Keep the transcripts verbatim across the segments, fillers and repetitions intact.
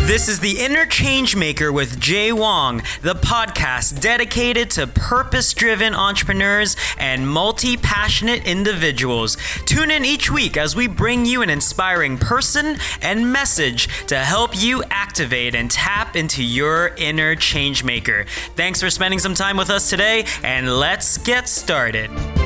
This is the Inner Changemaker with Jay Wong, the podcast dedicated to purpose-driven entrepreneurs and multi-passionate individuals. Tune in each week as we bring you an inspiring person and message to help you activate and tap into your inner changemaker. Thanks for spending some time with us today, and let's get started.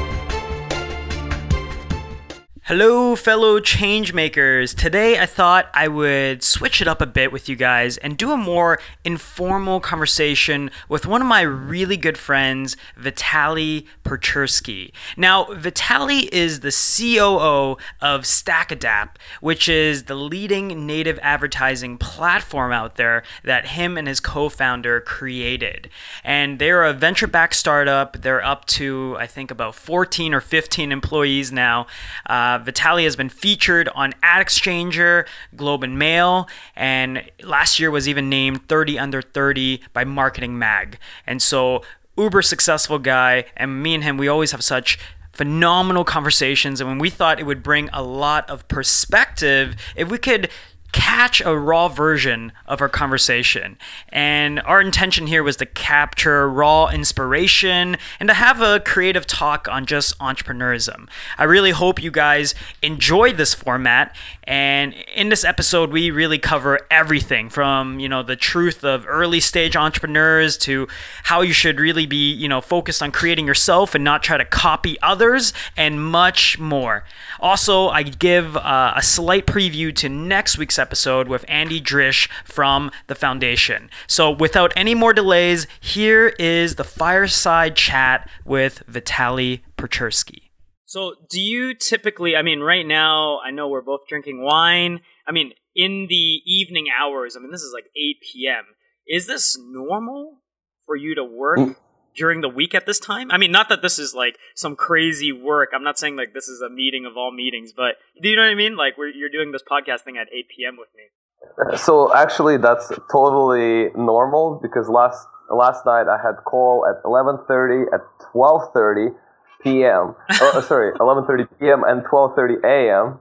Hello, fellow changemakers. Today, I thought I would switch it up a bit with you guys and do a more informal conversation with one of my really good friends, Vitaly Perchersky. Now, Vitaly is the C O O of StackAdapt, which is the leading native advertising platform out there that him and his co-founder created. And they're a venture-backed startup. They're up to, I think, about fourteen or fifteen employees now. Uh, Vitaly has been featured on AdExchanger, Globe and Mail, and last year was even named thirty under thirty by Marketing Mag. And so, uber successful guy, and me and him, we always have such phenomenal conversations, and when we thought it would bring a lot of perspective if we could catch a raw version of our conversation. And our intention here was to capture raw inspiration and to have a creative talk on just entrepreneurism. I really hope you guys enjoyed this format. And in this episode, we really cover everything from, you know, the truth of early stage entrepreneurs to how you should really be, you know, focused on creating yourself and not try to copy others, and much more. Also, I give uh, a slight preview to next week's episode with Andy Drish from the Foundation. So without any more delays, here is the fireside chat with Vitaly Perchersky. So do you typically, I mean, right now, I know we're both drinking wine. I mean, in the evening hours, I mean, this is like eight p.m. Is this normal for you to work mm. during the week at this time? I mean, not that this is like some crazy work. I'm not saying like this is a meeting of all meetings, but do you know what I mean? Like we're, you're doing this podcast thing at eight p.m. with me. So actually that's totally normal because last last night I had call at eleven thirty, at twelve thirty p.m. oh, sorry, eleven thirty p.m. and twelve thirty a.m.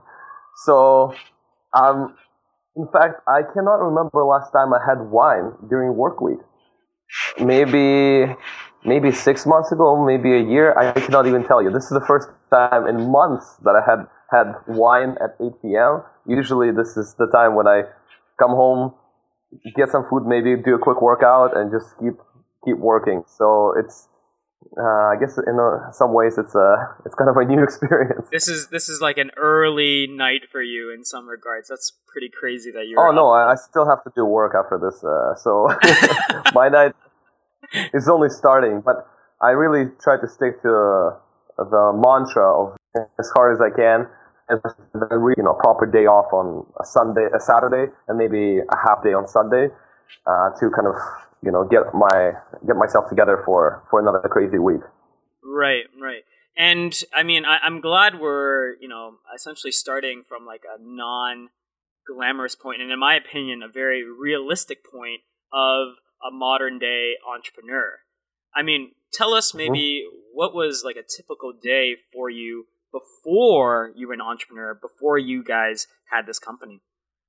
So, um, in fact, I cannot remember last time I had wine during work week. Maybe, maybe six months ago, maybe a year. I cannot even tell you. This is the first time in months that I had had wine at eight p.m. Usually, this is the time when I come home, get some food, maybe do a quick workout, and just keep keep working. So it's. Uh, I guess in uh, some ways it's a it's kind of a new experience. This is this is like an early night for you in some regards. That's pretty crazy that you're. Oh up. no, I, I still have to do work after this, uh, so my night is only starting. But I really try to stick to uh, the mantra of as hard as I can, and you know, proper day off on a Sunday, a Saturday, and maybe a half day on Sunday uh, to kind of. You know, get my get myself together for, for another crazy week. Right, right. And I mean, I, I'm glad we're, you know, essentially starting from like a non-glamorous point, and in my opinion, a very realistic point of a modern day entrepreneur. I mean, tell us maybe mm-hmm. what was like a typical day for you before you were an entrepreneur, before you guys had this company.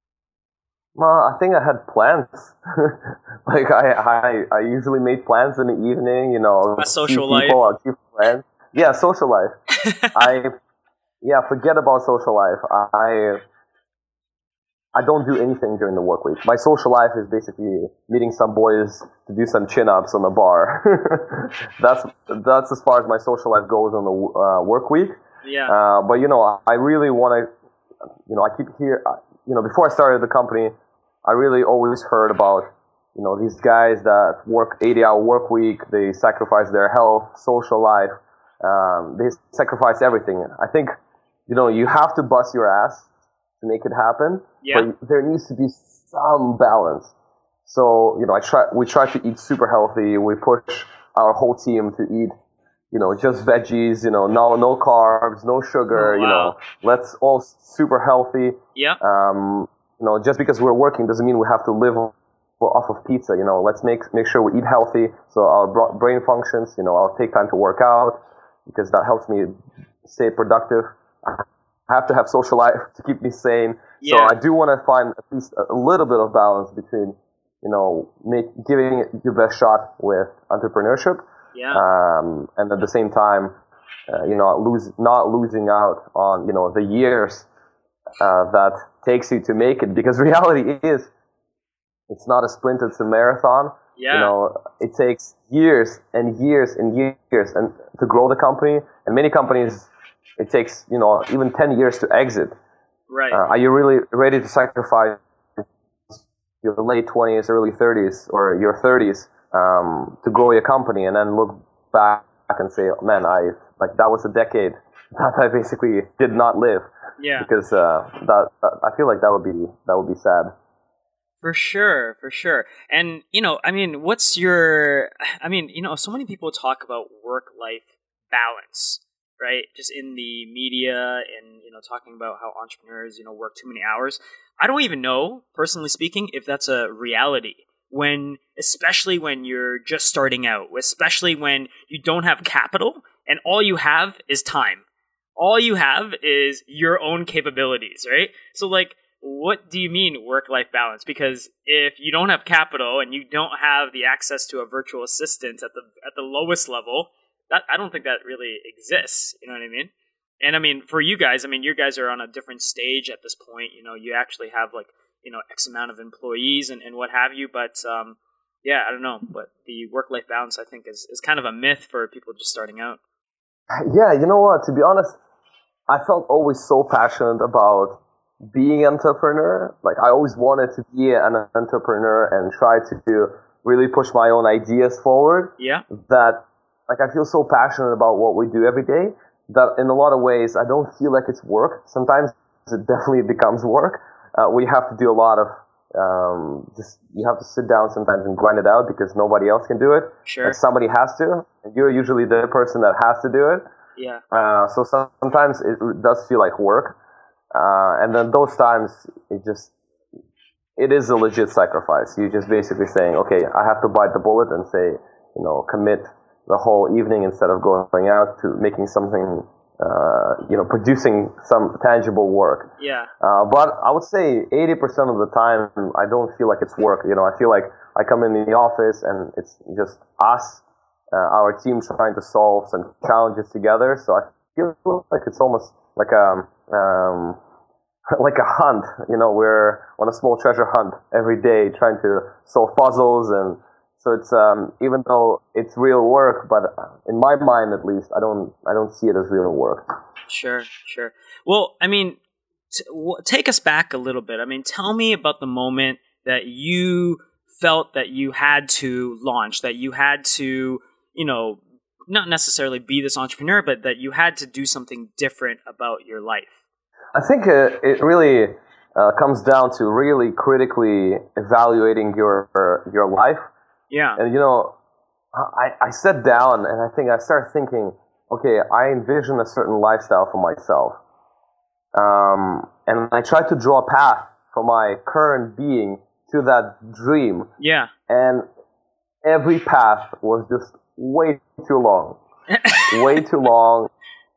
Well, I think I had plans. like I, I, I usually made plans in the evening. You know, a social life. People, I'll keep plans. Yeah, social life. I, yeah, forget about social life. I, I don't do anything during the work week. My social life is basically meeting some boys to do some chin-ups on the bar. that's that's as far as my social life goes on the uh, work week. Yeah. Uh, but you know, I really want to. You know, I keep here. You know, before I started the company. I really always heard about, you know, these guys that work eighty-hour work week. They sacrifice their health, social life. Um, they sacrifice everything. I think, you know, you have to bust your ass to make it happen. Yeah. But there needs to be some balance. So, you know, I try. We try to eat super healthy. We push our whole team to eat, you know, just veggies. You know, no no carbs, no sugar. Oh, wow. You know, let's all super healthy. Yeah. Um. You know, just because we're working doesn't mean we have to live off of pizza. You know, let's make make sure we eat healthy so our brain functions. You know, I'll take time to work out because that helps me stay productive. I have to have social life to keep me sane. So Yeah. I do want to find at least a little bit of balance between, you know, make, giving it your best shot with entrepreneurship, Yeah. um, and at the same time, uh, you know, lose not losing out on, you know, the years uh, that takes you to make it. Because reality is, it's not a sprint; it's a marathon. Yeah. You know, it takes years and years and years and to grow the company. And many companies, it takes, you know, even ten years to exit. Right. Uh, are you really ready to sacrifice your late twenties, early thirties, or your thirties um, to grow your company, and then look back and say, oh, "Man, I like that was a decade that I basically did not live." Yeah. Because uh, that, that I feel like that would be that would be sad. For sure, for sure. And, you know, I mean, what's your, I mean, you know, so many people talk about work-life balance, right? Just in the media and, you know, talking about how entrepreneurs, you know, work too many hours. I don't even know, personally speaking, if that's a reality when, especially when you're just starting out, especially when you don't have capital and all you have is time. All you have is your own capabilities, right? So, like, what do you mean work-life balance? Because if you don't have capital and you don't have the access to a virtual assistant at the at the lowest level, that I don't think that really exists. You know what I mean? And I mean, for you guys, I mean, you guys are on a different stage at this point. You know, you actually have like, you know, X amount of employees and, and what have you. But um, yeah, I don't know. But the work-life balance, I think, is, is kind of a myth for people just starting out. Yeah, you know what? To be honest, I felt always so passionate about being an entrepreneur. Like, I always wanted to be an entrepreneur and try to really push my own ideas forward. Yeah. That, like, I feel so passionate about what we do every day that in a lot of ways I don't feel like it's work. Sometimes it definitely becomes work. Uh, we have to do a lot of um, just you have to sit down sometimes and grind it out because nobody else can do it. Sure. Like, somebody has to, and you're usually the person that has to do it. Yeah. Uh, so sometimes it does feel like work. Uh, and then those times, it just, it is a legit sacrifice. You're just basically saying, okay, I have to bite the bullet and say, you know, commit the whole evening instead of going out to making something, uh, you know, producing some tangible work. Yeah. Uh, but I would say eighty percent of the time, I don't feel like it's work. You know, I feel like I come in the office and it's just us, uh, our team trying to solve some challenges together. So I feel like it's almost like a, um, like a hunt. You know, we're on a small treasure hunt every day trying to solve puzzles. And so it's, um, even though it's real work, but in my mind, at least, I don't, I don't see it as real work. Sure, sure. Well, I mean, t- w- take us back a little bit. I mean, tell me about the moment that you felt that you had to launch, that you had to, you know, not necessarily be this entrepreneur, but that you had to do something different about your life. I think uh, it really uh, comes down to really critically evaluating your your life. Yeah. And, you know, I, I sat down and I think I started thinking, okay, I envision a certain lifestyle for myself. Um, and I tried to draw a path for my current being to that dream. Yeah. And every path was just way too long. way too long.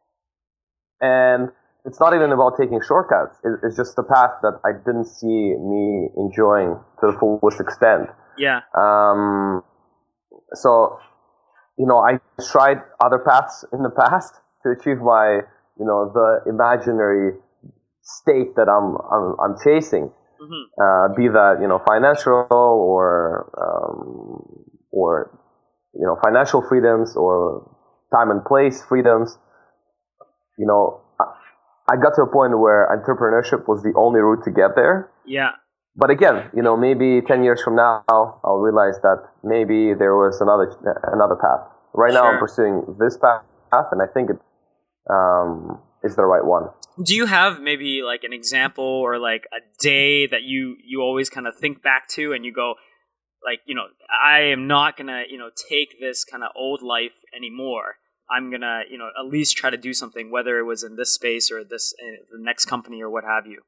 And it's not even about taking shortcuts. It's just a path that I didn't see me enjoying to the fullest extent. Yeah. Um, so, you know, I tried other paths in the past to achieve my, you know, the imaginary state that I'm I'm, I'm chasing. Mm-hmm. Uh, be that, you know, financial or um, or you know, financial freedoms or time and place freedoms. You know, I got to a point where entrepreneurship was the only route to get there. Yeah. But again, you know, maybe ten years from now, I'll realize that maybe there was another another path. Right Sure. now, I'm pursuing this path, and I think it um, is the right one. Do you have maybe like an example or like a day that you, you always kind of think back to and you go, like, you know, I am not going to, you know, take this kind of old life anymore. I'm going to, you know, at least try to do something, whether it was in this space or this, uh, the next company or what have you.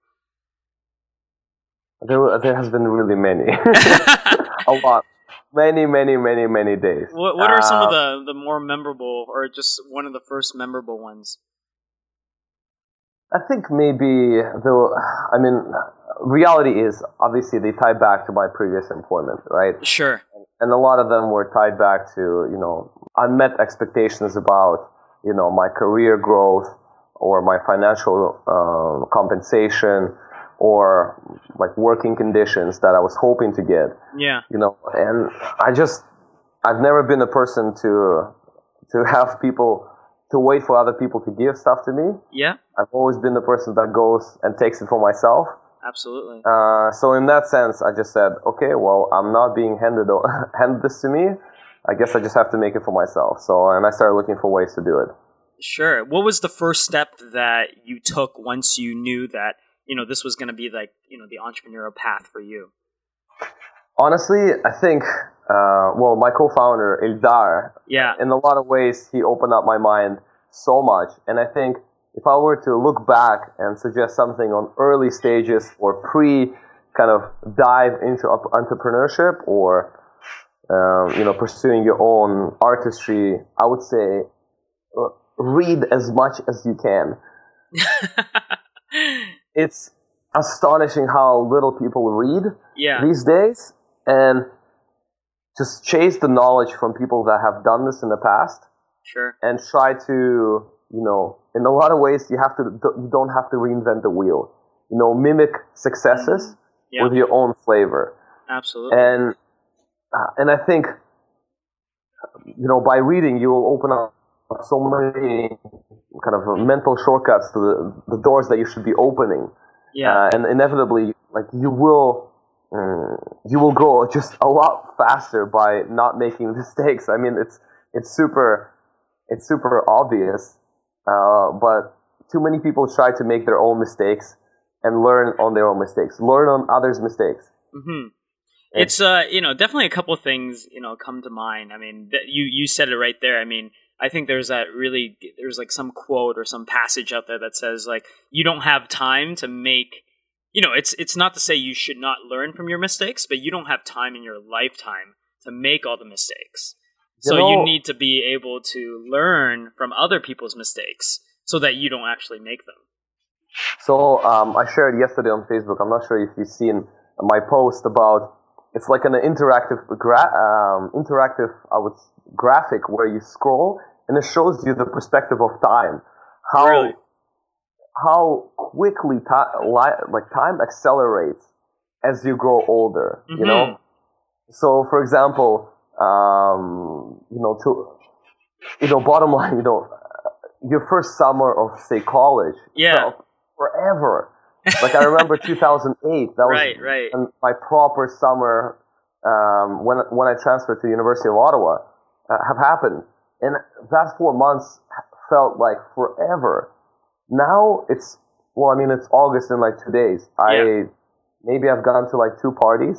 There, there has been really many. A lot. Many, many, many, many days. What What are uh, some of the, the more memorable, or just one of the first memorable ones? I think maybe though. I mean, reality is obviously they tie back to my previous employment, right? Sure. And a lot of them were tied back to, you know, unmet expectations about, you know, my career growth or my financial uh, compensation or like working conditions that I was hoping to get. Yeah. You know, and I just, I've never been a person to, to have people, to wait for other people to give stuff to me. Yeah. I've always been the person that goes and takes it for myself. Absolutely. Uh, so in that sense, I just said, okay, well, I'm not being handed handed this to me. I guess I just have to make it for myself. So, and I started looking for ways to do it. Sure. What was the first step that you took once you knew that, you know, this was going to be like, you know, the entrepreneurial path for you? Honestly, I think, uh, well, my co-founder, Ildar, yeah. in a lot of ways, he opened up my mind so much. And I think if I were to look back and suggest something on early stages or pre kind of dive into entrepreneurship or, um, you know, pursuing your own artistry, I would say uh, read as much as you can. It's astonishing how little people read yeah. these days, and just chase the knowledge from people that have done this in the past. Sure. And try to, you know, in a lot of ways, you have to, you don't have to reinvent the wheel. You know, mimic successes yeah. with your own flavor. Absolutely. And uh, and I think, you know, by reading, you will open up so many kind of mental shortcuts to the, the doors that you should be opening. Yeah. Uh, and inevitably, like you will, um, you will go just a lot faster by not making mistakes. I mean, it's it's super. It's super obvious, uh, but too many people try to make their own mistakes and learn on their own mistakes, learn on others' mistakes. Mm-hmm. It's, uh, you know, definitely a couple things, you know, come to mind. I mean, th- you, you said it right there. I mean, I think there's that really, there's like some quote or some passage out there that says like, you don't have time to make, you know, it's, it's not to say you should not learn from your mistakes, but you don't have time in your lifetime to make all the mistakes. So you, know, you need to be able to learn from other people's mistakes so that you don't actually make them. So um, I shared yesterday on Facebook, I'm not sure if you've seen my post about, it's like an interactive, gra- um, interactive I would, graphic where you scroll and it shows you the perspective of time. How, really? how quickly ti- li- like time accelerates as you grow older, mm-hmm. you know? So for example, Um, you know, to, you know, bottom line, you know, your first summer of, say, college, yeah, felt forever. Like I remember two thousand eight, that was right, right. my proper summer um, when when I transferred to the University of Ottawa uh, have happened, and that four months felt like forever. Now it's well, I mean, it's August in like two days. I yeah. maybe I've gone to like two parties.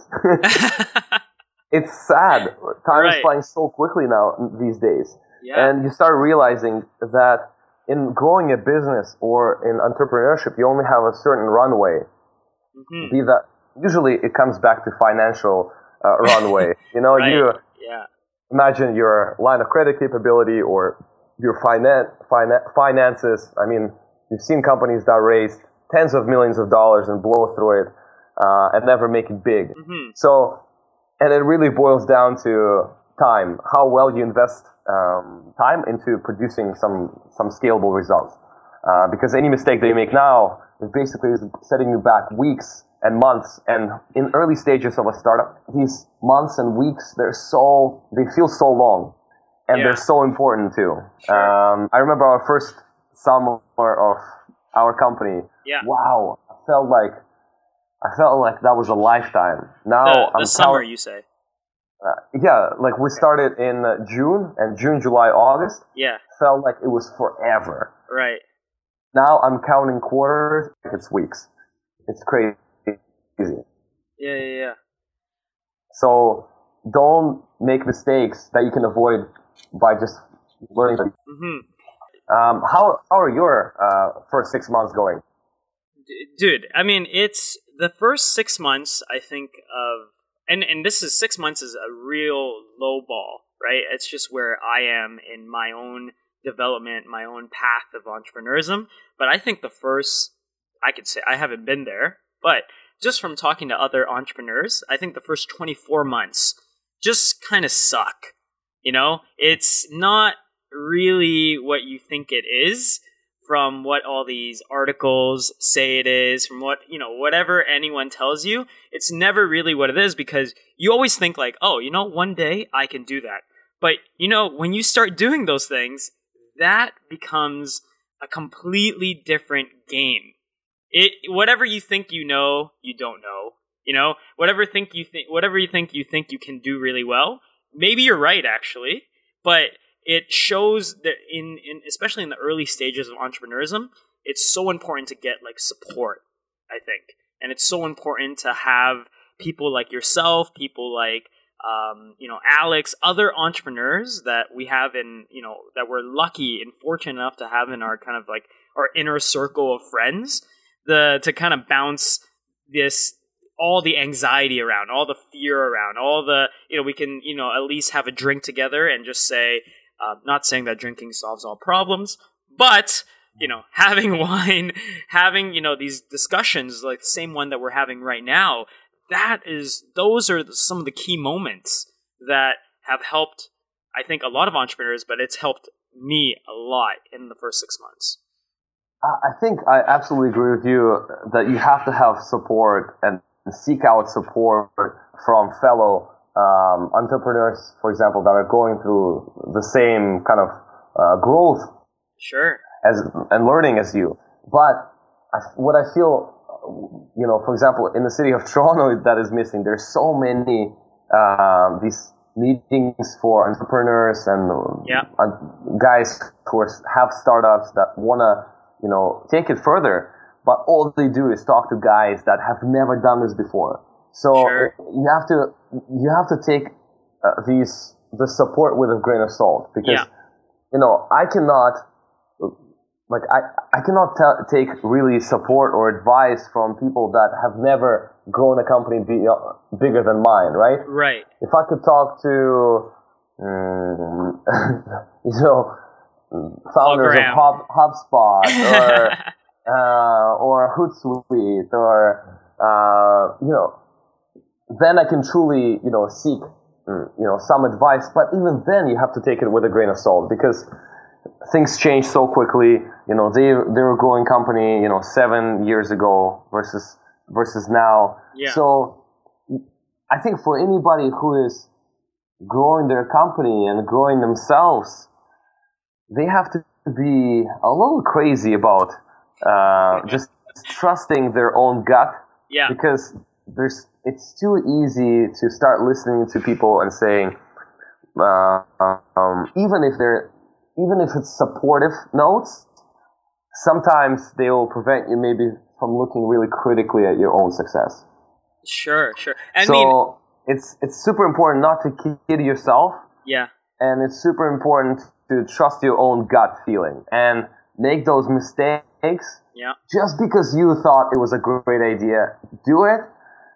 It's sad. Time right. is flying so quickly now these days. Yeah. And you start realizing that in growing a business or in entrepreneurship, you only have a certain runway. Mm-hmm. Be that, usually it comes back to financial uh, runway. You know, right. you yeah. imagine your line of credit capability or your finan- finan- finances. I mean, you've seen companies that raise tens of millions of dollars and blow through it uh, and never make it big. Mm-hmm. So, and it really boils down to time, how well you invest um, time into producing some some scalable results. Uh, because any mistake that you make now is basically setting you back weeks and months. And in early stages of a startup, these months and weeks, they're so they feel so long, and yeah. they're so important too. Sure. Um, I remember our first summer of our company. Yeah. Wow, I felt like. I felt like that was a lifetime. Now the, the I'm summer, cal- you say? Uh, yeah, like we started in uh, June, and June, July, August. Yeah. Felt like it was forever. Right. Now I'm counting quarters. It's weeks. It's crazy. Yeah, yeah, yeah. So don't make mistakes that you can avoid by just learning. Mm-hmm. Um, how how are your uh, first six months going? Dude, I mean, it's the first six months, I think, of, and, and this is six months is a real low ball, right? It's just where I am in my own development, my own path of entrepreneurism. But I think the first, I could say, I haven't been there, but just from talking to other entrepreneurs, I think the first twenty-four months just kind of suck. You know, it's not really what you think it is from what all these articles say it is, from what, you know, whatever anyone tells you. It's never really what it is, because you always think like, oh, you know, one day I can do that. But, you know, when you start doing those things, that becomes a completely different game. It whatever you think you know, you don't know. You know, whatever think you think, whatever you think you think you can do really well. Maybe you're right, actually, but it shows that in, in especially in the early stages of entrepreneurism, it's so important to get like support, I think, and it's so important to have people like yourself, people like um, you know, Alex, other entrepreneurs that we have in, you know, that we're lucky and fortunate enough to have in our kind of like our inner circle of friends, the to kind of bounce this. All the anxiety around, all the fear around, all the, you know, we can, you know, at least have a drink together and just say, uh, not saying that drinking solves all problems, but, you know, having wine, having, you know, these discussions like the same one that we're having right now, that is, those are some of the key moments that have helped, I think, a lot of entrepreneurs, but it's helped me a lot in the first six months. I think I absolutely agree with you that you have to have support and seek out support from fellow um, entrepreneurs, for example, that are going through the same kind of uh, growth, sure, as and learning as you. But I, what I feel, you know, for example, in the city of Toronto, that is missing. There's so many uh, these meetings for entrepreneurs and yeah. uh, guys who are, have startups that wanna, you know, take it further. But all they do is talk to guys that have never done this before. So sure. you have to you have to take uh, these the support with a grain of salt, because yeah. you know I cannot like I I cannot t- take really support or advice from people that have never grown a company be, uh, bigger than mine, right? Right. If I could talk to um, you know founders of Hub, HubSpot or Uh, or Hootsuite, or uh, you know, then I can truly, you know, seek, you know, some advice. But even then, you have to take it with a grain of salt, because things change so quickly. You know, they they were a growing company, you know, seven years ago versus versus now. Yeah. So I think for anybody who is growing their company and growing themselves, they have to be a little crazy about. Uh, just trusting their own gut, yeah. because there's it's too easy to start listening to people and saying, uh, um, even if they're even if it's supportive notes, sometimes they will prevent you maybe from looking really critically at your own success. Sure, sure. I so mean, it's it's super important not to kid yourself. Yeah. And it's super important to trust your own gut feeling and make those mistakes. Yeah. Just because you thought it was a great idea, do it.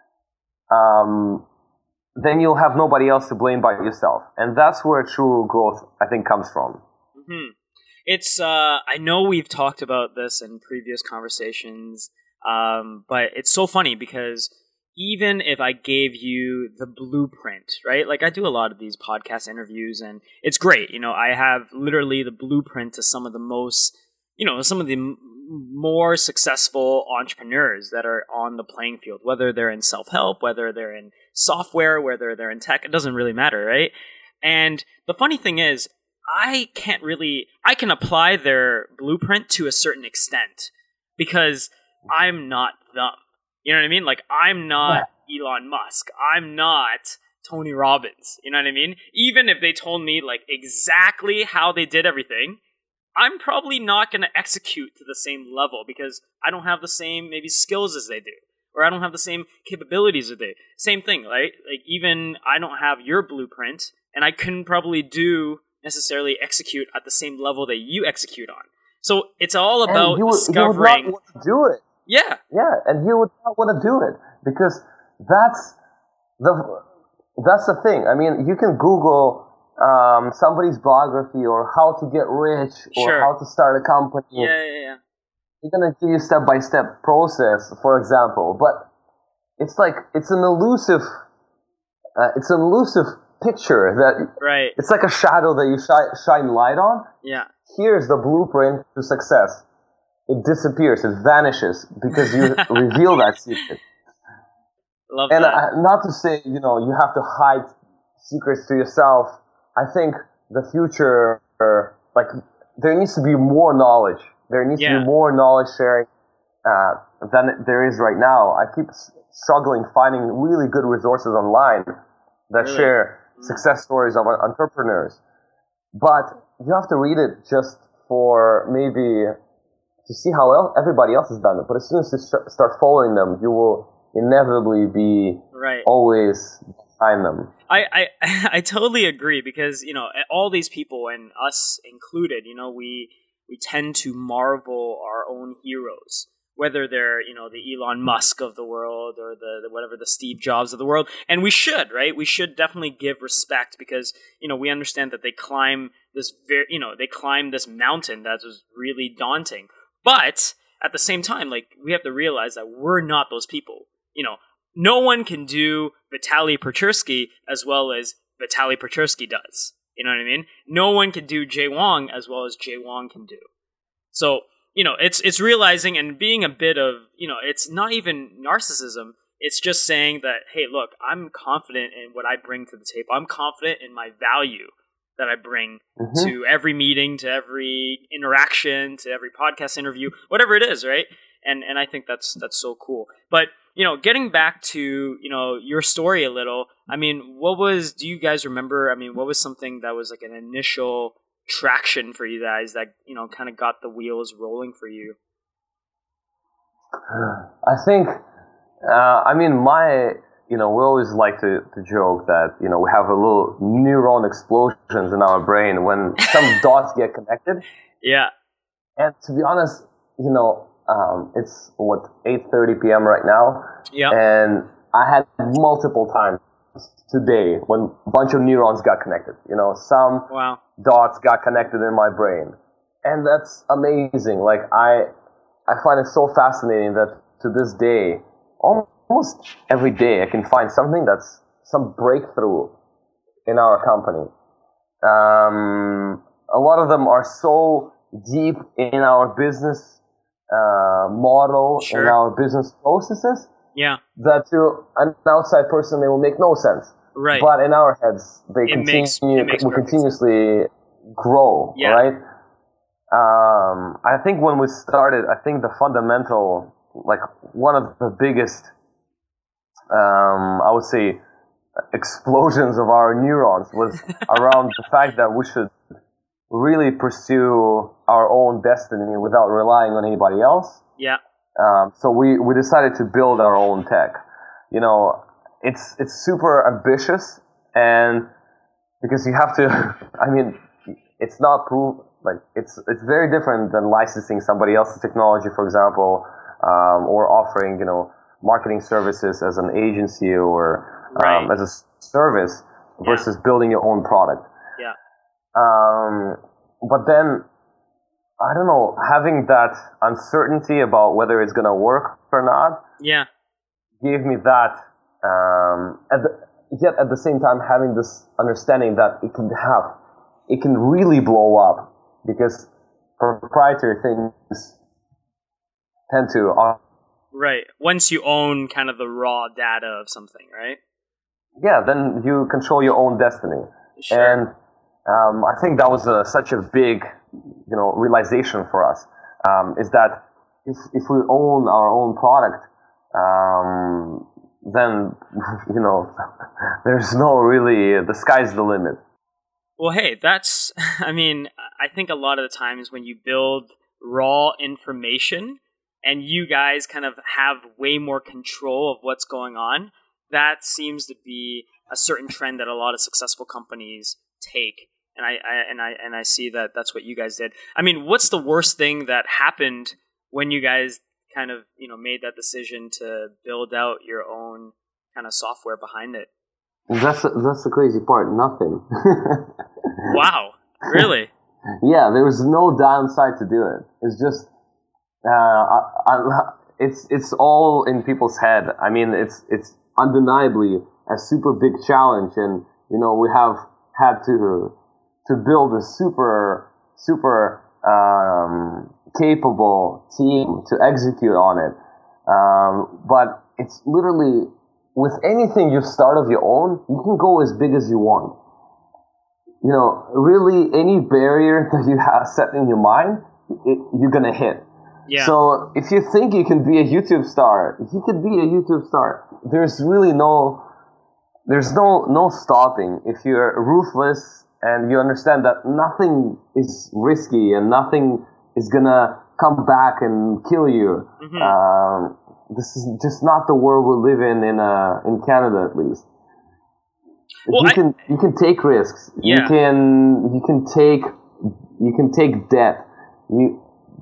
Um, then you'll have nobody else to blame but yourself, and that's where true growth, I think, comes from. Mm-hmm. It's. Uh, I know we've talked about this in previous conversations, um, but it's so funny because even if I gave you the blueprint, right? Like I do a lot of these podcast interviews, and it's great. You know, I have literally the blueprint to some of the most. You know, some of the m- more successful entrepreneurs that are on the playing field, whether they're in self-help, whether they're in software, whether they're in tech, it doesn't really matter, right? And the funny thing is, I can't really, I can apply their blueprint to a certain extent because I'm not them. You know what I mean? Like, I'm not yeah. Elon Musk. I'm not Tony Robbins. You know what I mean? Even if they told me, like, exactly how they did everything, I'm probably not going to execute to the same level because I don't have the same maybe skills as they do, or I don't have the same capabilities as they do. Same thing, right? Like even I don't have your blueprint, and I couldn't probably do necessarily execute at the same level that you execute on. So it's all about and you would, discovering. You would not want to do it. Yeah, yeah, and you would not want to do it because that's the that's the thing. I mean, you can Google um, somebody's biography or how to get rich or Sure. how to start a company. Yeah, yeah, yeah. They're gonna give you step by step process, for example, but it's like it's an elusive, uh, it's an elusive picture that Right. it's like a shadow that you shi- shine light on. Yeah. Here's the blueprint to success. It disappears, it vanishes because you reveal that secret. Love And that. uh, not to say, you know, you have to hide secrets to yourself. I think the future, uh, like, there needs to be more knowledge. There needs Yeah. to be more knowledge sharing uh, than there is right now. I keep s- struggling finding really good resources online that Really? share Mm. success stories of entrepreneurs. But you have to read it just for maybe to see how el- everybody else has done it. But as soon as you st- start following them, you will inevitably be Right. always behind them. I, I I totally agree because you know all these people and us included, you know, we we tend to marvel our own heroes, whether they're you know the Elon Musk of the world or the, the whatever the Steve Jobs of the world, and we should, right? We should definitely give respect because you know we understand that they climb this very you know they climb this mountain that was really daunting, but at the same time, like we have to realize that we're not those people, you know. No one can do Vitaly Pechersky as well as Vitaly Pechersky does. You know what I mean? No one can do Jay Wong as well as Jay Wong can do. So, you know, it's it's realizing and being a bit of, you know, it's not even narcissism. It's just saying that, hey, look, I'm confident in what I bring to the table. I'm confident in my value that I bring Mhm. to every meeting, to every interaction, to every podcast interview, whatever it is, right? And and I think that's that's so cool. But you know, getting back to you know your story a little. I mean, what was? Do you guys remember? I mean, what was something that was like an initial traction for you guys that you know kind of got the wheels rolling for you? I think, uh, I mean, my, you know, we always like to, to joke that, you know, we have a little neuron explosions in our brain when some dots get connected. Yeah. And to be honest, you know, um, it's what, eight thirty p.m. right now. Yeah. And I had multiple times today when a bunch of neurons got connected. You know, some Wow. dots got connected in my brain. And that's amazing. Like, I, I find it so fascinating that to this day, almost every day, I can find something that's some breakthrough in our company. Um, a lot of them are so deep in our business uh, model, Sure. in our business processes, Yeah. that to an outside person they will make no sense. Right. But in our heads, they It continue, makes- it makes will perfect continuously grow, Yeah. right? Um, I think when we started, I think the fundamental, like one of the biggest, um, I would say, explosions of our neurons was around the fact that we should really pursue our own destiny without relying on anybody else. Yeah. Um, so we, we decided to build our own tech. You know, it's it's super ambitious, and because you have to, I mean, it's not proof, like it's it's very different than licensing somebody else's technology, for example, um, or offering, you know, marketing services as an agency or um, Right. as a s- service versus building your own product. Yeah. Um, but then, I don't know, having that uncertainty about whether it's going to work or not Yeah. gave me that, um, at the, yet at the same time having this understanding that it can have, it can really blow up because proprietary things tend to, uh, Right. Once you own kind of the raw data of something, right? yeah, then you control your own destiny. Sure. And um, I think that was a, such a big, you know, realization for us, um, is that if, if we own our own product, um, then, you know, there's no really, the sky's the limit. Well, hey, that's, I mean, I think a lot of the times when you build raw information and you guys kind of have way more control of what's going on, that seems to be a certain trend that a lot of successful companies take. And I, I and I and I see that that's what you guys did. I mean, what's the worst thing that happened when you guys kind of, you know, made that decision to build out your own kind of software behind it? That's that's the crazy part. Nothing. Wow. Really? Yeah, there was no downside to do it. It's just, uh, I, I, it's it's all in people's head. I mean, it's it's undeniably a super big challenge, and you know we have had to to build a super super um, capable team to execute on it. Um, but it's literally, with anything you start of your own, you can go as big as you want. You know, really, any barrier that you have set in your mind, it, you're gonna hit. Yeah. So if you think you can be a YouTube star, you could be a YouTube star. There's really no, there's no no stopping. If you're ruthless and you understand that nothing is risky and nothing is gonna come back and kill you, Mm-hmm. um, this is just not the world we live in in uh, in Canada, at least. Well, you I- can you can take risks. Yeah. You can you can take you can take debt. You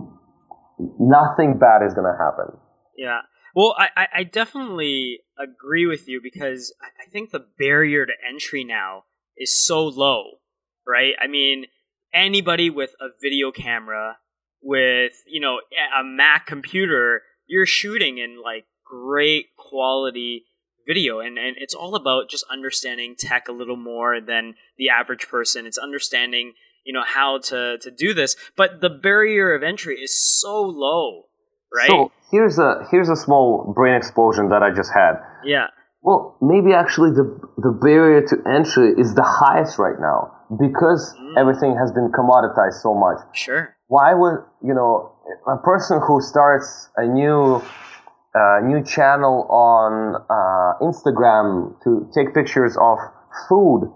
nothing bad is gonna happen. Yeah. Well, I, I- I definitely agree with you because I I think the barrier to entry now is so low, right? I mean, anybody with a video camera, with, you know, a Mac computer, you're shooting in like great quality video. And, and it's all about just understanding tech a little more than the average person. It's understanding, you know, how to, to do this. But the barrier of entry is so low, right? So here's a here's a small brain explosion that I just had. Yeah. Well, maybe actually the the barrier to entry is the highest right now because Mm. everything has been commoditized so much. Sure. Why would, you know, a person who starts a new uh, new channel on uh, Instagram to take pictures of food,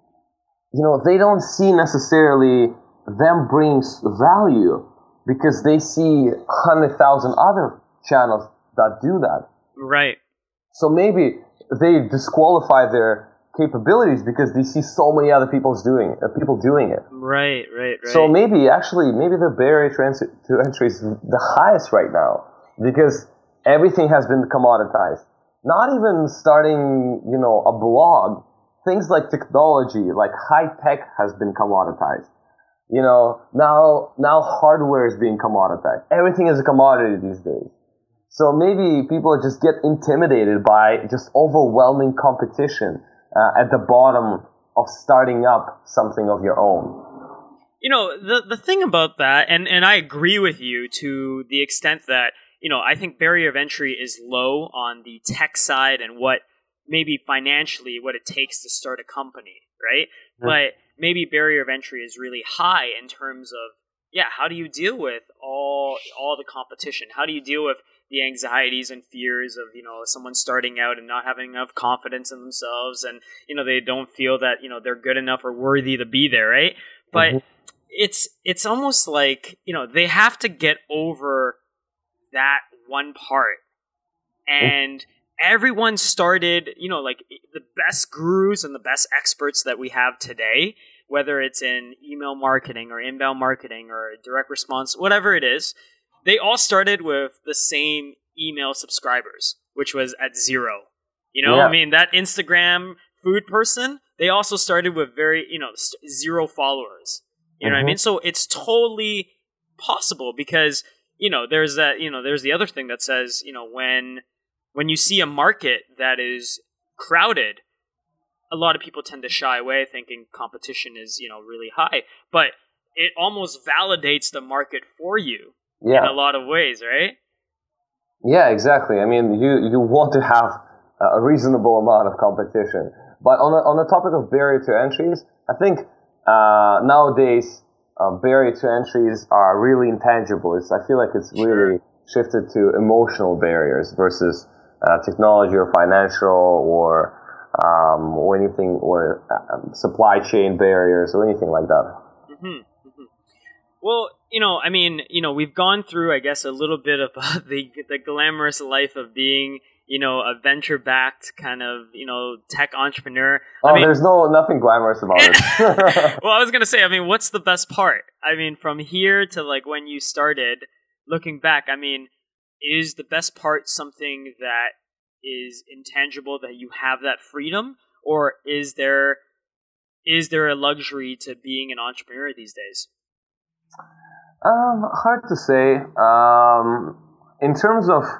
you know, they don't see necessarily them bringing s- value because they see one hundred thousand other channels that do that. Right. So maybe they disqualify their capabilities because they see so many other people's doing uh, people doing it. Right, right, right. So maybe actually maybe the barrier to entry, to entry is the highest right now because everything has been commoditized. Not even starting, you know, a blog. Things like technology, like high tech, has been commoditized. You know, now now hardware is being commoditized. Everything is a commodity these days. So maybe people just get intimidated by just overwhelming competition uh, at the bottom of starting up something of your own. You know, the the thing about that, and, and I agree with you to the extent that, you know, I think barrier of entry is low on the tech side and what maybe financially what it takes to start a company, right? Yeah. But maybe barrier of entry is really high in terms of, yeah, how do you deal with all all the competition? How do you deal with the anxieties and fears of, you know, someone starting out and not having enough confidence in themselves, and, you know, they don't feel that, you know, they're good enough or worthy to be there, right? But Mhm. it's it's almost like, you know, they have to get over that one part. And everyone started, you know, like the best gurus and the best experts that we have today, whether it's in email marketing or inbound marketing or direct response, whatever it is, they all started with the same email subscribers, which was at zero. You know, Yeah. I mean, that Instagram food person, they also started with very, you know, st- zero followers. You know what I Mhm. mean? So it's totally possible because, you know, there's that, you know, there's the other thing that says, you know, when when you see a market that is crowded, a lot of people tend to shy away thinking competition is, you know, really high, but it almost validates the market for you in Yeah. a lot of ways, right? Yeah, exactly. I mean, you, you want to have a reasonable amount of competition. But on the, on the topic of barrier to entries, I think uh, nowadays uh, barrier to entries are really intangible. It's, I feel like it's really shifted to emotional barriers versus uh, technology or financial or um, or anything or uh, supply chain barriers or anything like that. Mm-hmm. Mm-hmm. Well, you know, I mean, you know, we've gone through, I guess, a little bit about the the glamorous life of being, you know, a venture-backed kind of, you know, tech entrepreneur. Oh, I mean, there's no nothing glamorous about it. well, I was gonna say, I mean, what's the best part? I mean, from here to like when you started, looking back, I mean, is the best part something that is intangible, that you have that freedom, or is there is there a luxury to being an entrepreneur these days? Um, hard to say. Um, in terms of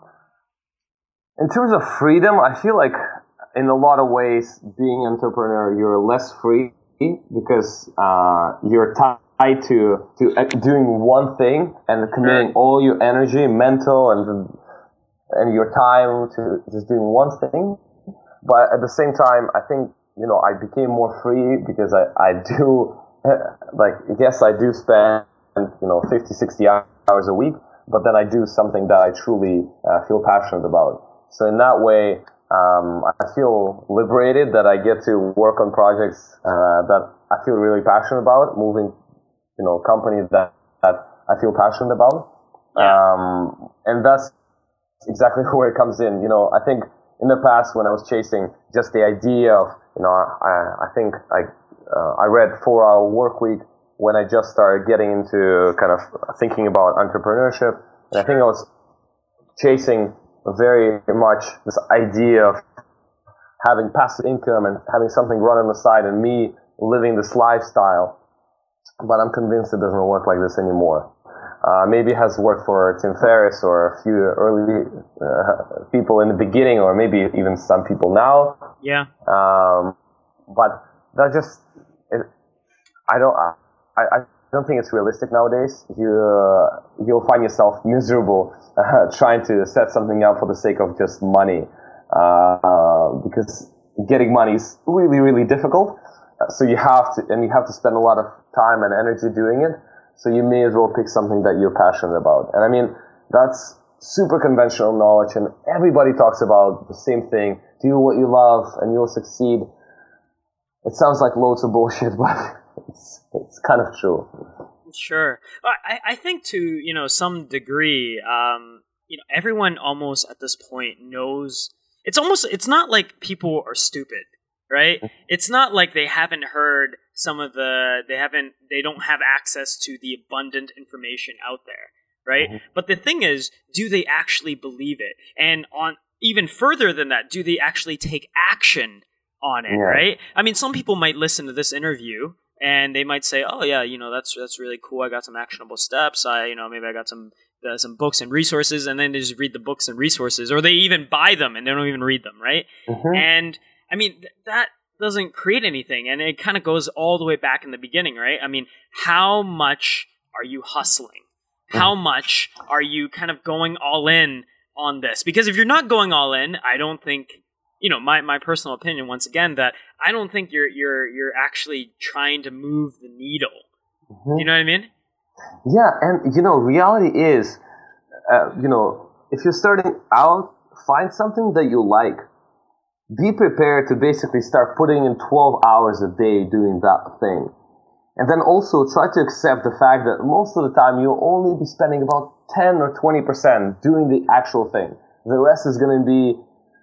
in terms of freedom, I feel like in a lot of ways, being an entrepreneur, you're less free because uh, you're tied to to doing one thing and committing all your energy, mental and and your time to just doing one thing. But at the same time, I think, you know, I became more free because I, I do, like, yes, I do spend, you know, fifty, sixty hours a week, but then I do something that I truly uh, feel passionate about. So in that way, um, I feel liberated that I get to work on projects uh, that I feel really passionate about, moving, you know, companies that, that I feel passionate about. Yeah. Um, and that's exactly where it comes in. You know, I think in the past when I was chasing just the idea of, you know, I, I think I, uh, I read Four Hour Work Week when I just started getting into kind of thinking about entrepreneurship. And I think I was chasing very much this idea of having passive income and having something run on the side and me living this lifestyle. But I'm convinced it doesn't work like this anymore. Uh, maybe it has worked for Tim Ferriss or a few early uh, people in the beginning, or maybe even some people now. Yeah. Um, but that just, it, I don't, I, I don't think it's realistic nowadays. You, uh, you'll find yourself miserable uh, trying to set something up for the sake of just money, uh, uh, because getting money is really, really difficult. Uh, so you have to, and you have to spend a lot of time and energy doing it. So you may as well pick something that you're passionate about. And I mean, that's super conventional knowledge, and everybody talks about the same thing. Do what you love and you'll succeed. It sounds like loads of bullshit, but it's it's kind of true. Sure. I, I think to, you know, some degree, um, you know, everyone almost at this point knows, it's almost, it's not like people are stupid, right? It's not like they haven't heard some of the, they haven't, they don't have access to the abundant information out there, right? Mm-hmm. But the thing is, do they actually believe it? And on even further than that, do they actually take action on it, yeah. right? I mean, some people might listen to this interview and they might say, oh yeah, you know, that's, that's really cool. I got some actionable steps. I, you know, maybe I got some, uh, some books and resources, and then they just read the books and resources, or they even buy them and they don't even read them, right? Mm-hmm. And I mean, th- that, doesn't create anything, and it kind of goes all the way back in the beginning, right? I mean, how much are you hustling? How much are you kind of going all in on this? Because if you're not going all in, I don't think, you know, my, my personal opinion, once again, that I don't think you're you're you're actually trying to move the needle. Mm-hmm. You know what I mean? Yeah, and you know, reality is, uh, you know, if you're starting out, find something that you like. Be prepared to basically start putting in twelve hours a day doing that thing. And then also try to accept the fact that most of the time you'll only be spending about ten or twenty percent doing the actual thing. The rest is going to be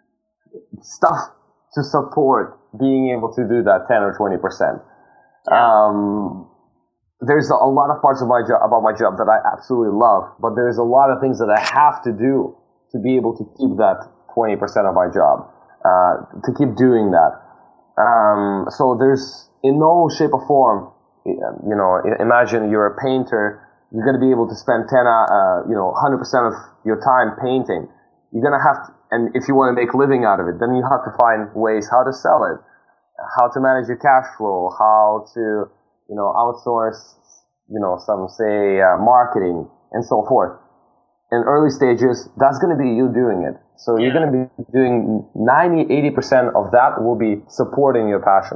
stuff to support being able to do that ten or twenty percent. Yeah. Um, there's a lot of parts of my job, about my job that I absolutely love, but there's a lot of things that I have to do to be able to keep that twenty percent of my job. Uh, to keep doing that. Um, so there's, in no shape or form, you know, imagine you're a painter, you're going to be able to spend ten, uh, you know, one hundred percent of your time painting. You're going to have to, and if you want to make a living out of it, then you have to find ways how to sell it, how to manage your cash flow, how to, you know, outsource, you know, some, say, uh, marketing, and so forth. In early stages, that's going to be you doing it. So yeah. You're going to be doing ninety, eighty percent of that will be supporting your passion.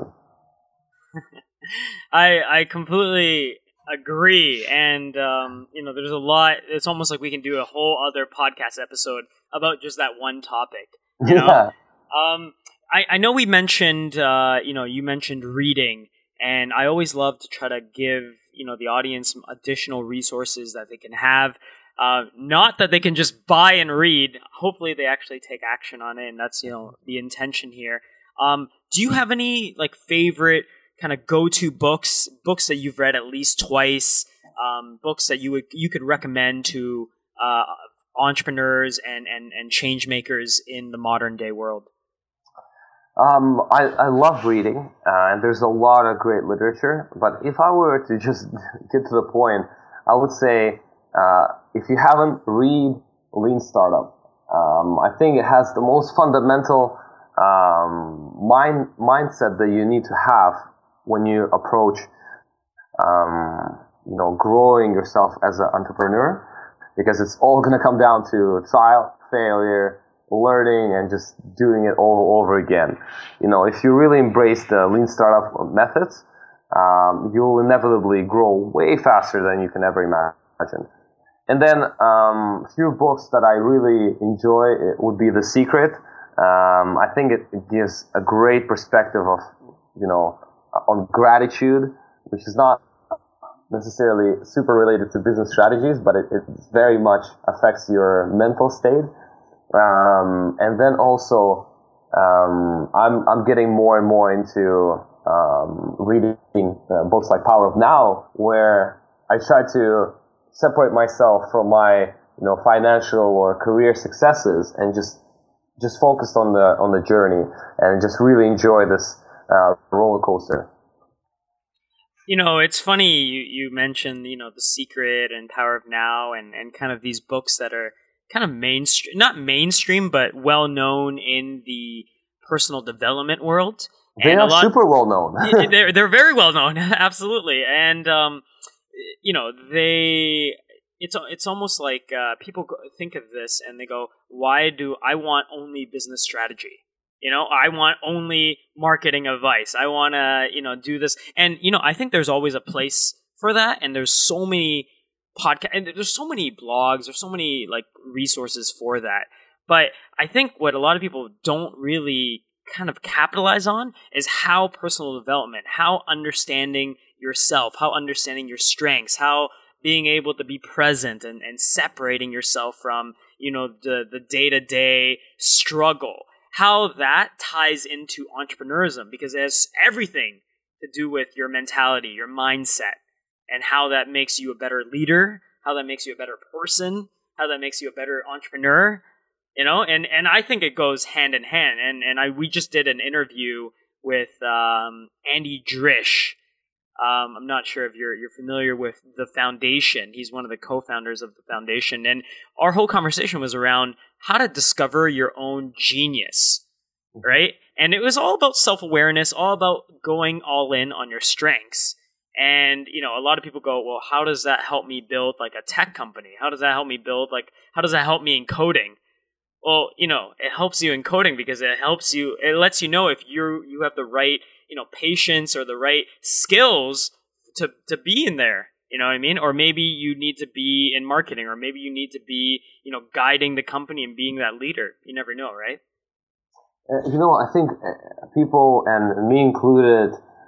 I I completely agree. And, um, you know, there's a lot, it's almost like we can do a whole other podcast episode about just that one topic. You know? Yeah. Um, I, I know we mentioned, uh, you know, you mentioned reading, and I always love to try to give, you know, the audience some additional resources that they can have. Uh, not that they can just buy and read. Hopefully they actually take action on it, and that's, you know, the intention here. Um, do you have any, like, favorite kind of go-to books, books that you've read at least twice, um, books that you would you could recommend to uh, entrepreneurs and, and, and change makers in the modern day world? Um, I, I love reading, uh, and there's a lot of great literature. But if I were to just get to the point, I would say uh, if you haven't read Lean Startup, um, I think it has the most fundamental um, mind mindset that you need to have when you approach, um, you know, growing yourself as an entrepreneur, because it's all going to come down to trial, failure, learning, and just doing it all over again. You know, if you really embrace the lean startup methods, um, you'll inevitably grow way faster than you can ever imagine. And then um, a few books that I really enjoy, it would be The Secret. Um, I think it, it gives a great perspective of, you know, on gratitude, which is not necessarily super related to business strategies, but it, it very much affects your mental state. Um, and then also, um, I'm I'm getting more and more into um, reading uh, books like Power of Now, where I try to separate myself from my you know financial or career successes and just just focus on the on the journey and just really enjoy this uh, roller coaster. You know, it's funny you, you mentioned, you know, The Secret and Power of Now and, and kind of these books that are kind of mainstream, not mainstream, but well known in the personal development world. They and are a lot, super well known. they're, they're very well known, absolutely. And, um, you know, they, it's, it's almost like uh, people think of this and they go, why do I want only business strategy? You know, I want only marketing advice. I want to, you know, do this. And, you know, I think there's always a place for that. And there's so many podcasts, and there's so many blogs, there's so many like resources for that. But I think what a lot of people don't really kind of capitalize on is how personal development, how understanding yourself, how understanding your strengths, how being able to be present and, and separating yourself from, you know, the, the day-to-day struggle, how that ties into entrepreneurism, because it has everything to do with your mentality, your mindset, and how that makes you a better leader, how that makes you a better person, how that makes you a better entrepreneur, you know, and, and I think it goes hand in hand. And, and I, we just did an interview with um, Andy Drish. Um, I'm not sure if you're you're familiar with the foundation. He's one of the co-founders of the foundation, and our whole conversation was around how to discover your own genius, right? And it was all about self-awareness, all about going all in on your strengths. And you know, a lot of people go, "Well, how does that help me build like a tech company? How does that help me build like how does that help me in coding?" Well, you know, it helps you in coding because it helps you. It lets you know if you you have the right, you know, patience or the right skills to to be in there. You know what I mean? Or maybe you need to be in marketing, or maybe you need to be, you know, guiding the company and being that leader. You never know, right? Uh, you know, I think people, and me included,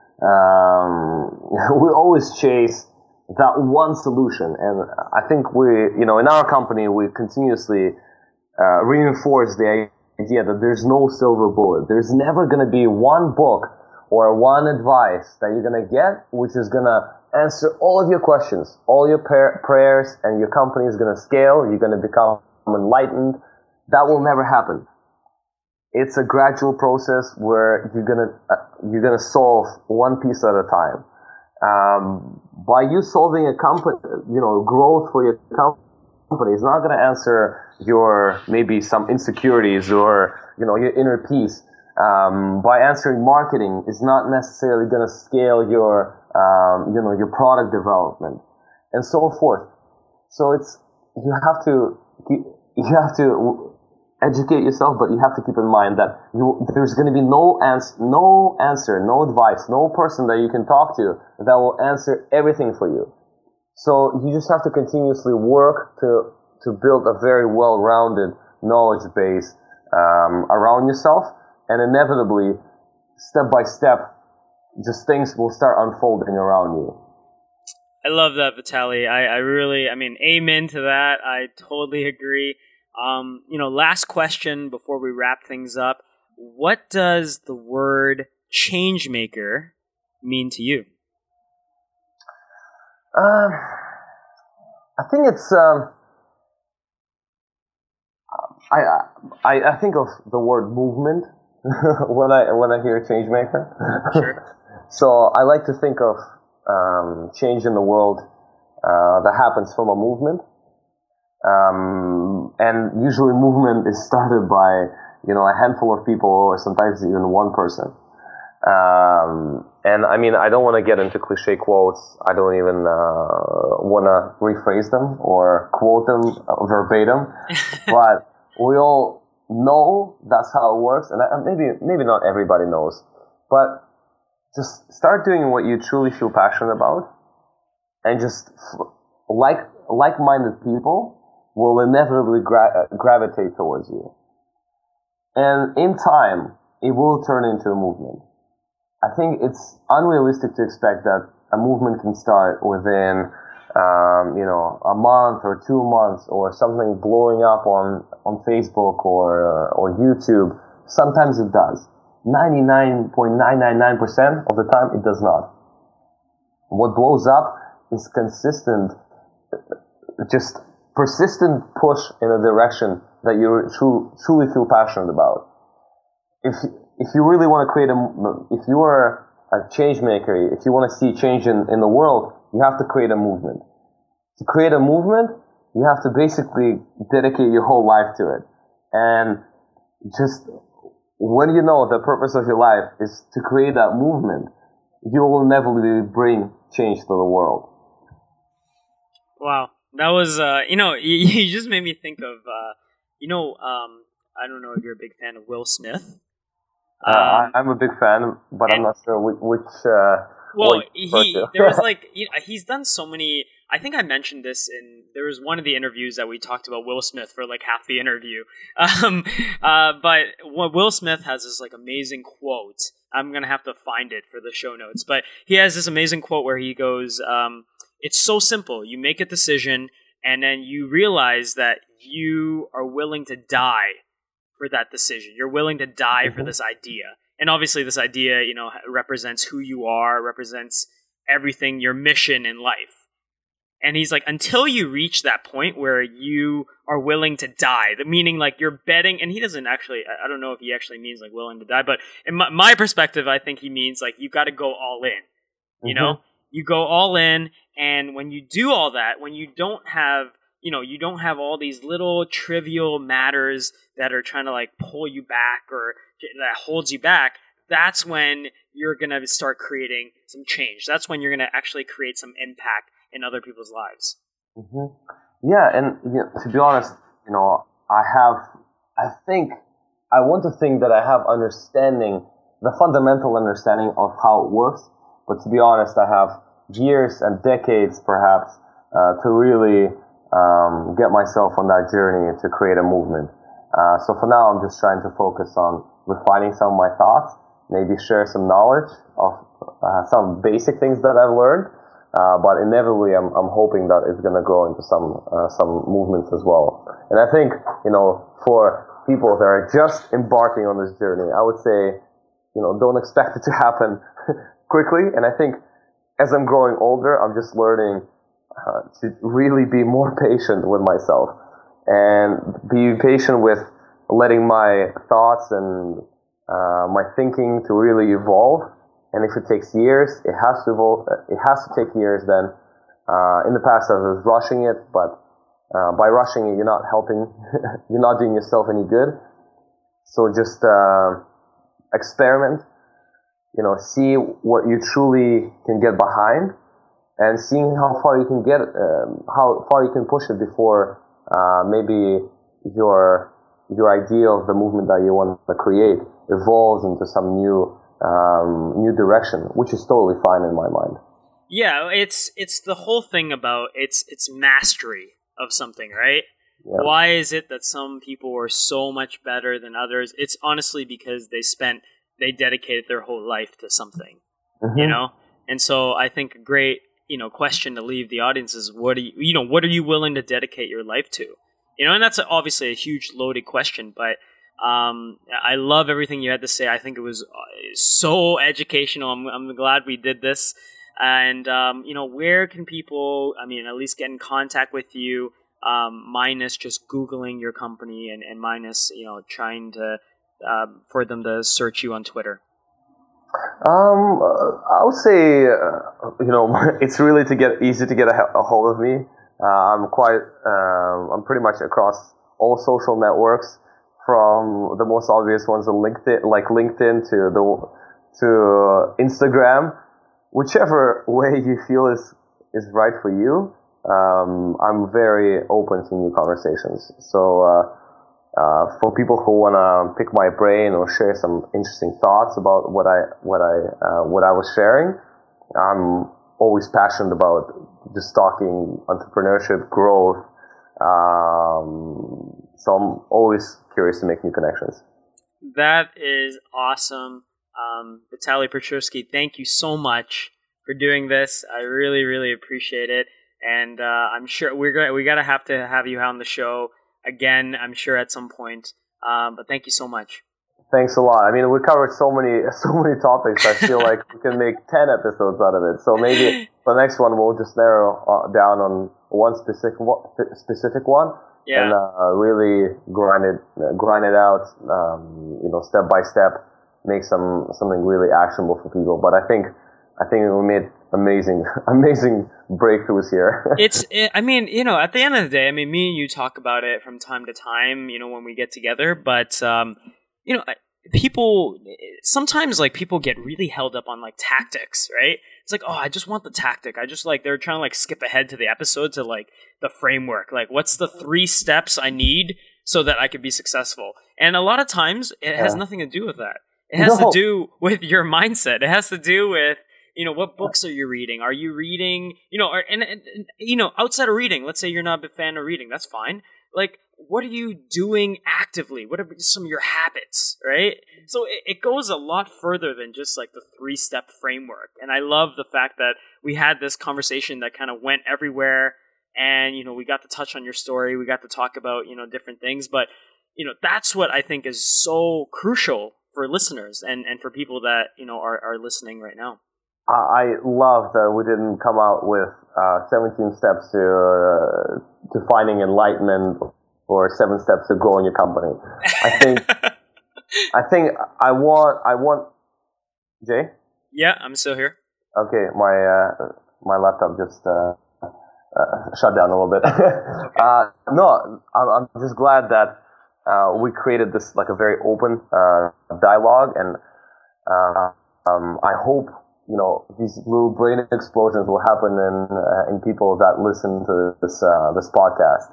um, we always chase that one solution. And I think we, you know, in our company, we continuously uh, reinforce the idea that there's no silver bullet. There's never going to be one book or one advice that you're going to get which is going to answer all of your questions, all your par- prayers, and your company is going to scale. You're going to become enlightened. That will never happen. It's a gradual process where you're gonna uh, you're gonna solve one piece at a time. Um, by you solving a company, you know, growth for your company is not gonna answer your maybe some insecurities or you know your inner peace. Um, by answering marketing is not necessarily gonna scale your um, you know your product development and so forth. So it's you have to keep, you have to. educate yourself, but you have to keep in mind that you, there's going to be no answer, no answer, no advice, no person that you can talk to that will answer everything for you. So you just have to continuously work to to build a very well-rounded knowledge base um, around yourself, and inevitably, step by step, just things will start unfolding around you. I love that, Vitaly. I, I really, I mean, amen to that. I totally agree. Um, you know, last question before we wrap things up. What does the word change maker mean to you? Uh, I think it's, um, I, I, I think of the word movement. when I when I hear change maker. Sure. So I like to think of um, change in the world uh, that happens from a movement, um, and usually movement is started by you know a handful of people or sometimes even one person. Um, and I mean, I don't want to get into cliche quotes. I don't even uh, want to rephrase them or quote them verbatim. But we all know that's how it works, and maybe maybe not everybody knows. But just start doing what you truly feel passionate about, and just like like-minded people will inevitably gra- gravitate towards you. And in time, it will turn into a movement. I think it's unrealistic to expect that a movement can start within, um, you know, a month or two months or something blowing up on, on Facebook or, uh, or YouTube. Sometimes it does. ninety-nine point nine nine nine percent of the time, it does not. What blows up is consistent, just persistent push in a direction that you tru- truly feel passionate about. If if you really want to create a, if you are a change maker, if you want to see change in, in the world, you have to create a movement. To create a movement, you have to basically dedicate your whole life to it. And just when you know the purpose of your life is to create that movement, you will inevitably bring change to the world. Wow. That was, uh, you know, you, you just made me think of, uh, you know, um, I don't know if you're a big fan of Will Smith. Uh, I, I'm a big fan, but I'm not sure which. which uh, well, he there was like you know, he's done so many. I think I mentioned this in there was one of the interviews that we talked about Will Smith for like half the interview. Um, uh, but Will Smith has this like amazing quote. I'm gonna have to find it for the show notes, but he has this amazing quote where he goes, um, "It's so simple. You make a decision, and then you realize that you are willing to die for that decision. You're willing to die mm-hmm. for this idea." And obviously this idea, you know, represents who you are, represents everything, your mission in life. And he's like, until you reach that point where you are willing to die, the meaning like you're betting, and he doesn't actually, I don't know if he actually means like willing to die, but in my, my perspective, I think he means like you got to go all in, you mm-hmm. know, you go all in. And when you do all that, when you don't have, you know, you don't have all these little trivial matters that are trying to like pull you back or that holds you back, that's when you're going to start creating some change. That's when you're going to actually create some impact in other people's lives. Mm-hmm. Yeah, and you know, to be honest, you know, I have, I think, I want to think that I have understanding, the fundamental understanding of how it works, but to be honest, I have years and decades perhaps uh, to really um, get myself on that journey to create a movement. Uh, so for now, I'm just trying to focus on refining some of my thoughts, maybe share some knowledge of uh, some basic things that I've learned, uh, but inevitably I'm, I'm hoping that it's going to grow into some uh, some movements as well. And I think, you know, for people that are just embarking on this journey, I would say, you know, don't expect it to happen quickly. And I think as I'm growing older, I'm just learning uh, to really be more patient with myself and be patient with letting my thoughts and uh, my thinking to really evolve. And if it takes years, it has to evolve. It has to take years. Then, uh, in the past, I was rushing it, but uh, by rushing it, you're not helping. You're not doing yourself any good. So just uh, experiment. You know, see what you truly can get behind, and seeing how far you can get, um, how far you can push it before uh, maybe your your idea of the movement that you want to create evolves into some new um, new direction, which is totally fine in my mind. Yeah, it's it's the whole thing about it's it's mastery of something, right? Yeah. Why is it that some people are so much better than others? It's honestly because they spent they dedicated their whole life to something, mm-hmm. you know. And so I think a great you know question to leave the audience is what do you you know what are you willing to dedicate your life to? You know, and that's obviously a huge loaded question, but um, I love everything you had to say. I think it was so educational. I'm, I'm glad we did this. And, um, you know, where can people, I mean, at least get in contact with you, um, minus just Googling your company and, and minus, you know, trying to uh, for them to search you on Twitter? Um, uh, I would say, uh, you know, it's really to get easy to get a, a hold of me. Uh, I'm quite, uh, I'm pretty much across all social networks, from the most obvious ones, LinkedIn, like LinkedIn, to the to Instagram, whichever way you feel is is right for you. Um, I'm very open to new conversations. So. Uh, Uh, for people who want to pick my brain or share some interesting thoughts about what I what I uh, what I was sharing, I'm always passionate about just talking entrepreneurship, growth. Um, so I'm always curious to make new connections. That is awesome, um, Vitaly Petrusky. Thank you so much for doing this. I really, really appreciate it, and uh, I'm sure we're going we gotta have to have you on the show again, I'm sure at some point. Um, but thank you so much. Thanks a lot. I mean, we covered so many, so many topics. I feel like we can make ten episodes out of it. So maybe the next one we'll just narrow uh, down on one specific specific one, yeah. and uh, really grind it, grind it out. Um, you know, step by step, make some something really actionable for people. But I think, I think we made amazing, amazing breakthroughs here. It's, it, I mean, you know, at the end of the day, I mean, me and you talk about it from time to time, you know, when we get together, but, um, you know, people, sometimes, like, people get really held up on, like, tactics, right? It's like, oh, I just want the tactic. I just, like, they're trying to, like, skip ahead to the episode to, like, the framework. Like, what's the three steps I need so that I could be successful? And a lot of times, it has yeah. nothing to do with that. It has no. to do with your mindset. It has to do with, you know, what books are you reading? Are you reading, you know, or, and, and, and, you know, outside of reading, let's say you're not a big fan of reading, that's fine. Like, what are you doing actively? What are some of your habits, right? So it, it goes a lot further than just like the three-step framework. And I love the fact that we had this conversation that kind of went everywhere, and, you know, we got to touch on your story. We got to talk about, you know, different things. But, you know, that's what I think is so crucial for listeners and, and for people that, you know, are, are listening right now. I love that we didn't come out with uh, seventeen steps to uh, to finding enlightenment or seven steps to growing your company. I think I think I want I want Jay. Yeah, I'm still here. Okay, my uh, my laptop just uh, uh, shut down a little bit. Okay. uh, no, I'm, I'm just glad that uh, we created this like a very open uh, dialogue, and uh, um, I hope. You know, these little brain explosions will happen in uh, in people that listen to this uh, this podcast,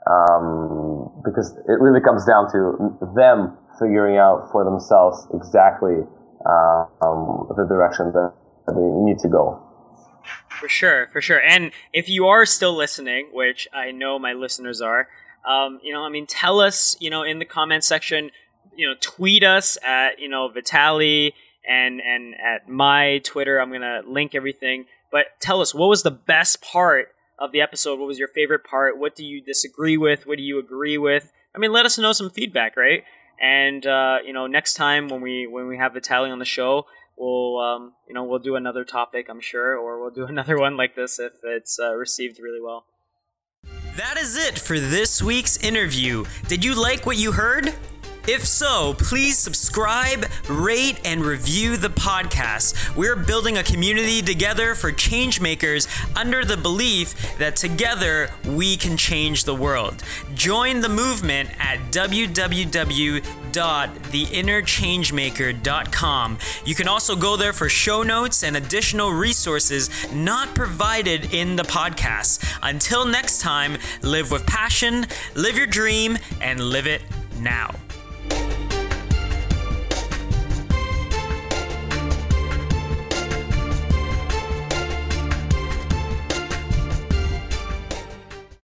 um, because it really comes down to them figuring out for themselves exactly uh, um, the direction that they need to go. For sure, for sure. And if you are still listening, which I know my listeners are, um, you know, I mean, tell us, you know, in the comment section, you know, tweet us at, you know, Vitaly. And and at my Twitter, I'm going to link everything. But tell us, what was the best part of the episode? What was your favorite part? What do you disagree with? What do you agree with? I mean, let us know some feedback, right? And, uh, you know, next time when we when we have Vitaly on the show, we'll, um, you know, we'll do another topic, I'm sure. Or we'll do another one like this if it's uh, received really well. That is it for this week's interview. Did you like what you heard? If so, please subscribe, rate, and review the podcast. We're building a community together for changemakers under the belief that together we can change the world. Join the movement at w w w dot the inner changemaker dot com. You can also go there for show notes and additional resources not provided in the podcast. Until next time, live with passion, live your dream, and live it now.